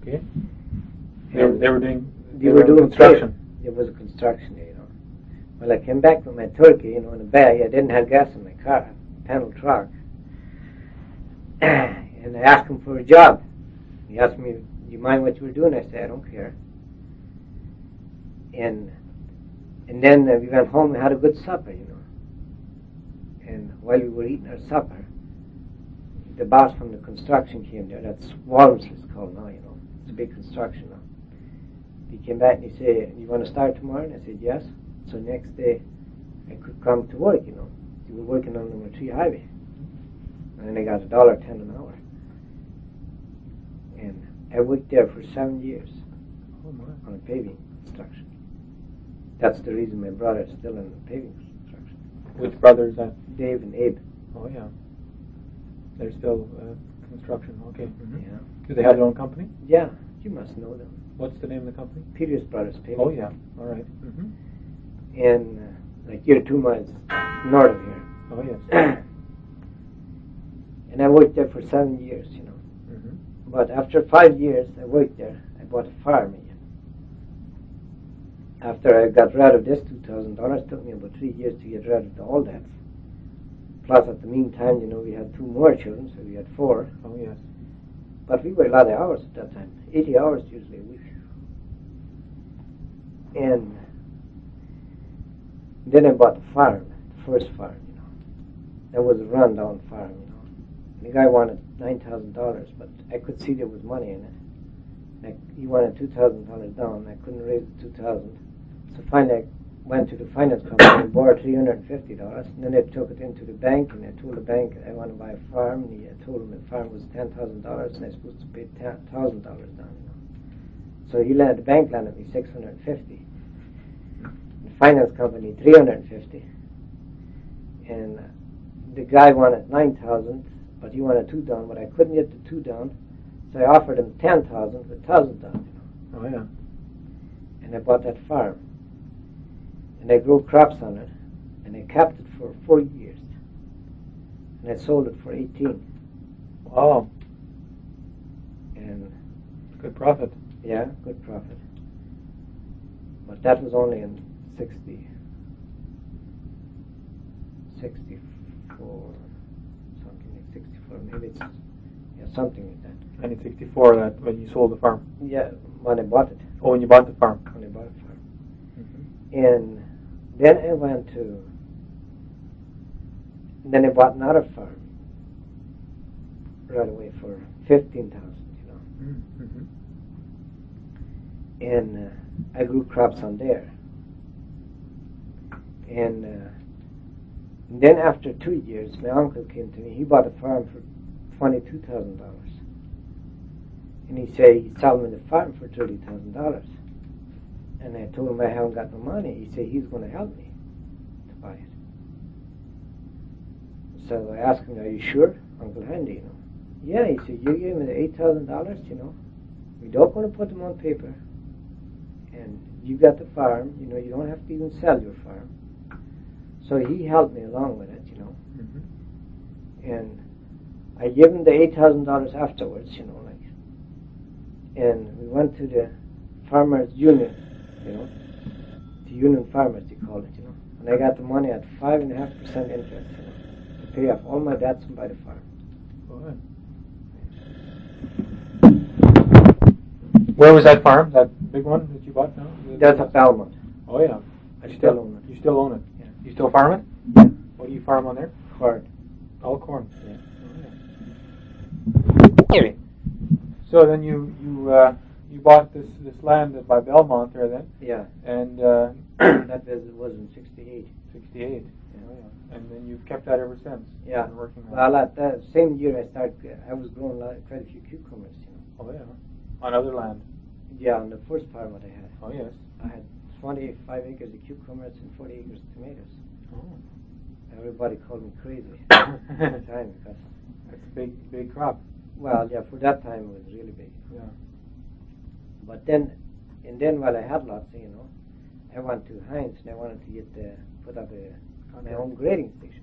Okay. They were doing. They were doing construction. It was a construction, you know. Well, I came back with my turkey, you know, in a bag. I didn't have gas in my car, panel truck. And I asked him for a job. He asked me, "Do you mind what you were doing?" I said, "I don't care." And then we went home and had a good supper, you know. And while we were eating our supper, the boss from the construction came there. That's Walmsley, it's called now, you know. It's a big construction now. He came back and he said, "You want to start tomorrow?" And I said, "Yes." So next day, I could come to work, you know. We were working on number 3 highway. And I got $1.10 an hour. And I worked there for 7 years on a paving construction. That's the reason my brother is still in the paving construction. Which brother is that? Dave and Abe. Oh, yeah. They're still construction. Okay. Mm-hmm. Yeah. Do they have their own company? Yeah, you must know them. What's the name of the company? Peters Brothers Paving. Oh, yeah. All right. Mm-hmm. And like you're 2 miles north of here. Oh, yes. And I worked there for 7 years, you know. Mm-hmm. But after 5 years I worked there, I bought a farm again. After I got rid of this $2,000, it took me about 3 years to get rid of all that. Plus, at the meantime, you know, we had 2 more children, so we had 4. Oh, yes. But we were a lot of hours at that time, 80 hours usually a week. And then I bought the farm, the first farm, you know. That was a rundown farm, you know. And the guy wanted $9,000, but I could see there was money in it. He wanted $2,000 down. I couldn't raise the $2,000. So finally I went to the finance company and borrowed $350. And then I took it into the bank, and I told the bank I want to buy a farm. And I told him the farm was $10,000, and I was supposed to pay $1,000 down, you know. So the bank lended me $650. The finance company $350. And the guy wanted $9,000, but he wanted 2 down, but I couldn't get the 2 down. So I offered him $10,000 with $1,000 down, you know. Oh, yeah. And I bought that farm. And I grew crops on it. And I kept it for 4 years. And I sold it for 18. Wow. And good profit. Yeah, good profit. But that was only in 64, something like 64. Maybe it's something like that. 1964, that when you sold the farm. Yeah, when I bought it. Oh, when you bought the farm. When I bought the farm. Mm-hmm. And then I bought another farm right away for $15,000, you know. Mm-hmm. And I grew crops on there. And then after 2 years, my uncle came to me. He bought a farm for $22,000. And he said he'd sell me the farm for $30,000. And I told him I haven't got no money. He said he's going to help me to buy it. So I asked him, "Are you sure, Uncle Handy, you know?" "Yeah," he said, "you gave me the $8,000, you know. We don't want to put them on paper. And you got the farm, you know, you don't have to even sell your farm." So he helped me along with it, you know. Mm-hmm. And I gave him the $8,000 afterwards, you know, like. And we went to the Farmers Union, you know, the Union Farmers, they call it, you know. And I got the money at 5.5% interest, you know, to pay off all my debts and buy the farm. Good. Where was that farm? That big one that you bought now? That's at Belmont. Oh, yeah. I still own it. You still own it? Yeah. You still farm it? Yeah. What do you farm on there? Corn. All corn. Yeah. Oh, yeah. So then you bought this land by Belmont there then? Yeah. And that was in 68. 68. Yeah. Oh, yeah. And then you've kept that ever since? Yeah. Been working on Well, at that same year I was growing quite a few cucumbers, you know. Oh, yeah. On other land? Yeah, on the first farm that I had. Oh, yes. I had 25 acres of cucumbers and 40 acres of tomatoes. Oh. Everybody called me crazy at the time because... That's a big crop. Well, yeah, for that time it was really big. Yeah. But then while I had lots, you know, I went to Heinz and I wanted to put up my own grading station.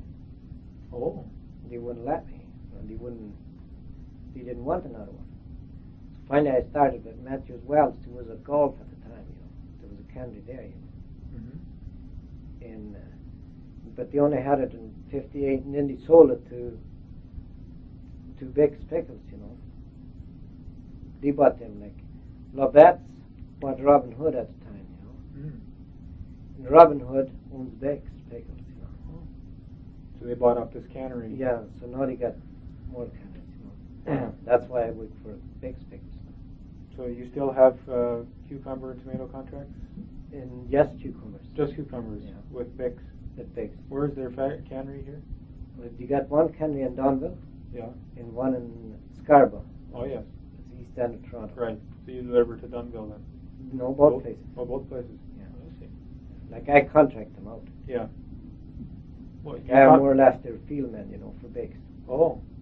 Oh. They wouldn't let me. They didn't want another one. finally I started with Matthews Wells, who was at golf at the time, you know. There was a cannery there, you know. Mm-hmm. And, but they only had it in 58, and then they sold it to Beck's Pickles, you know. They bought them, like, Lovette's bought Robin Hood at the time, you know. Mm. And Robin Hood owns Beck's Pickles, you know. Oh. So they bought up this cannery. Yeah, so now they got more canneries, you know. That's why I work for Beck's Pickles. So you still have cucumber and tomato contracts? And yes, cucumbers. Just cucumbers, Yeah. with Beck's. At Beck's. Where's their cannery here? Well, you got one cannery in Donville Yeah. and one in Scarborough. Oh, yes. It's east end of Toronto. Right. So you deliver to Dunville then? No, both places. Oh, both places. Yeah. Oh, I see. Like I contract them out. Yeah. Well, Like I am more or less their field man, you know, for Beck's. Oh.